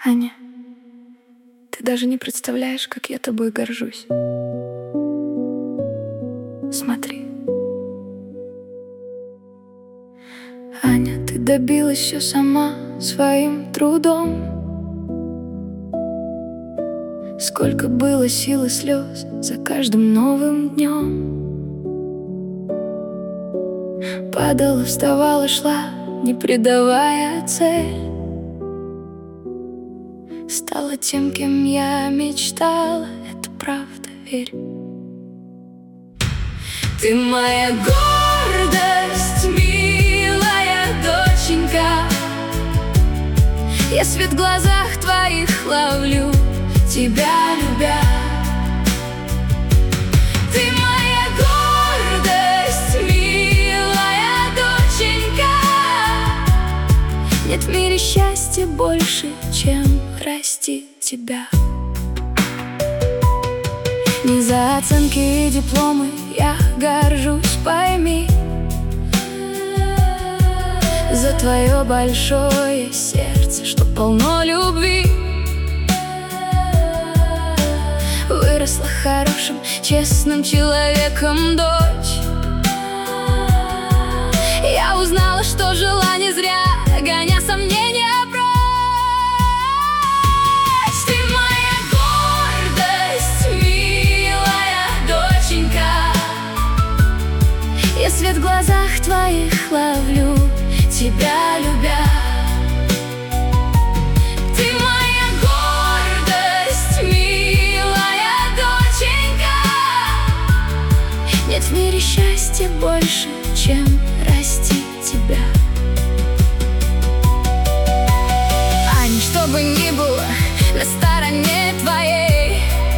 Аня, ты даже не представляешь, как я тобой горжусь. Смотри. Аня, ты добилась все сама своим трудом. Сколько было сил и слез за каждым новым днем. Падала, вставала, шла, не предавая цель. Стала тем, кем я мечтала, это правда, верь. Ты моя гордость, милая доченька. Я свет в глазах твоих ловлю, тебя любя. Ты моя гордость, милая доченька. Нет в мире счастья больше, чем растить тебя. Не за оценки и дипломы я горжусь, пойми. За твое большое сердце, что полно любви. Выросла хорошим, честным человеком дочь. Я узнала, что жила не зря, гоня сомнения прочь. Ты моя гордость, милая доченька. Я свет в глазах твоих ловлю, тебя любя. Ты моя гордость, милая доченька. Нет в мире счастья больше, чем растить тебя. Ань, что бы ни было на стороне твоей,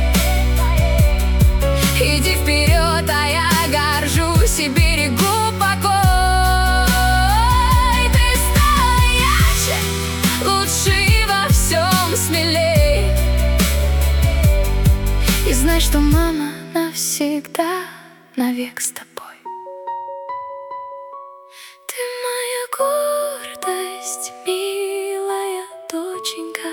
иди вперед, а я горжусь и берегу покой. Ты стала ярче, лучше и во всем смелей. И знай, что мама навсегда, навек с тобой. Ты моя гордость, милая доченька.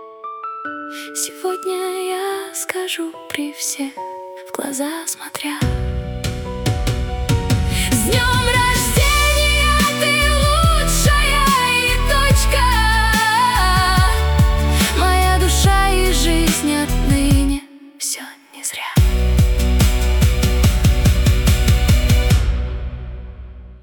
Сегодня я скажу при всех, в глаза смотря: с днем